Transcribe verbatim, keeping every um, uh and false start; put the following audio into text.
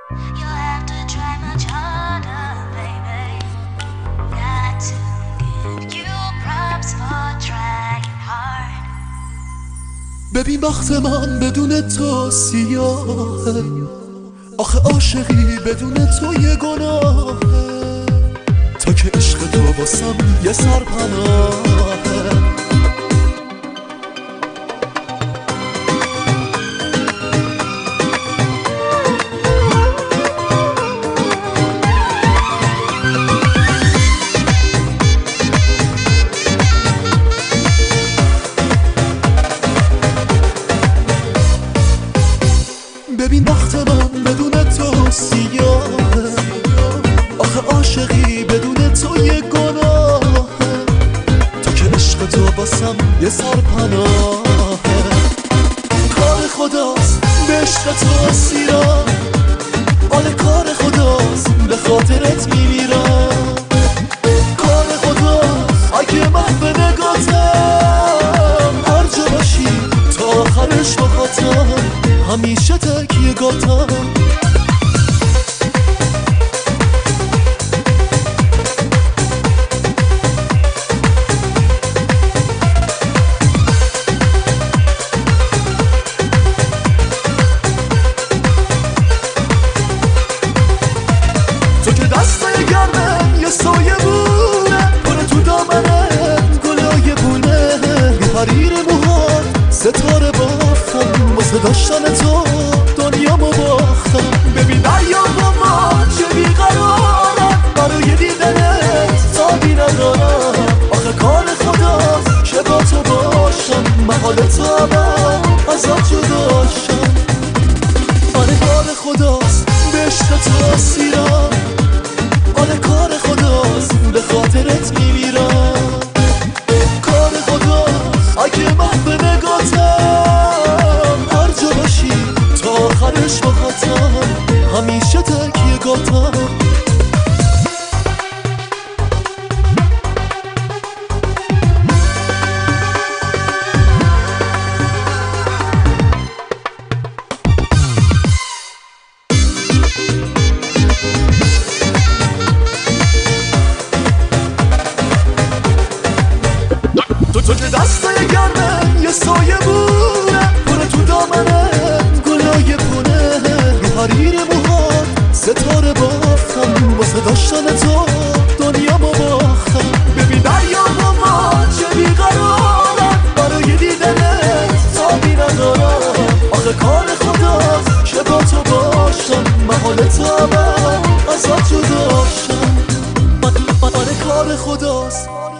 You'll have to try much harder, baby. Got to give you props for trying hard. ببین وقت من بدون تو سیاهه، آخه عاشقی بدون تو یه گناهه. تا که عشق تو واسم یه سرپناهه. ببین وقت من بدون تو سیاهه، آخه عاشقی بدون تو یه گناهه. تا که عشق تو واسم یه سرپناهه. کار خداست به عشق تو اسیرم، آره کار خداست به خاطرت میمیرم. کار خداست اگه من به نگاتم، هر جا باشی تا آخرش بخاطم، همیشه تکیه گاتم. تو که دست گرمه یه سایه بونه، کنه تو دامنت گلای بونه. یه حریر موهات ستاره بافتم، واسه داشتن تو دنیامو باختم. ببین دریا با ما چه بیقرارم، برای دیدنت تابی ندارم. آخه کار خداست که با تو باشم، محال تو ابد ازت جداشم. آره کار خداست به عشق تو اسیرم، آره کار خداست به خاطرت میمیرم. کار خداست اگه من به نگاتم، هر جا باشی تا آخرش بخاطم، همیشه تکیه گاتم. تو که دست گرمه یه سایه بونه، کنه تو دامنت گلای پونه. یه حریر موهات ستاره بافتم، واسه داشتن تو دنیامو باختم. ببین دریا با ما چه بیقرارم، برای دیدنت تابی ندارم. آخه کار خداست که با تو باشم، محال تو ابد ازت جداشم. آره کار خداست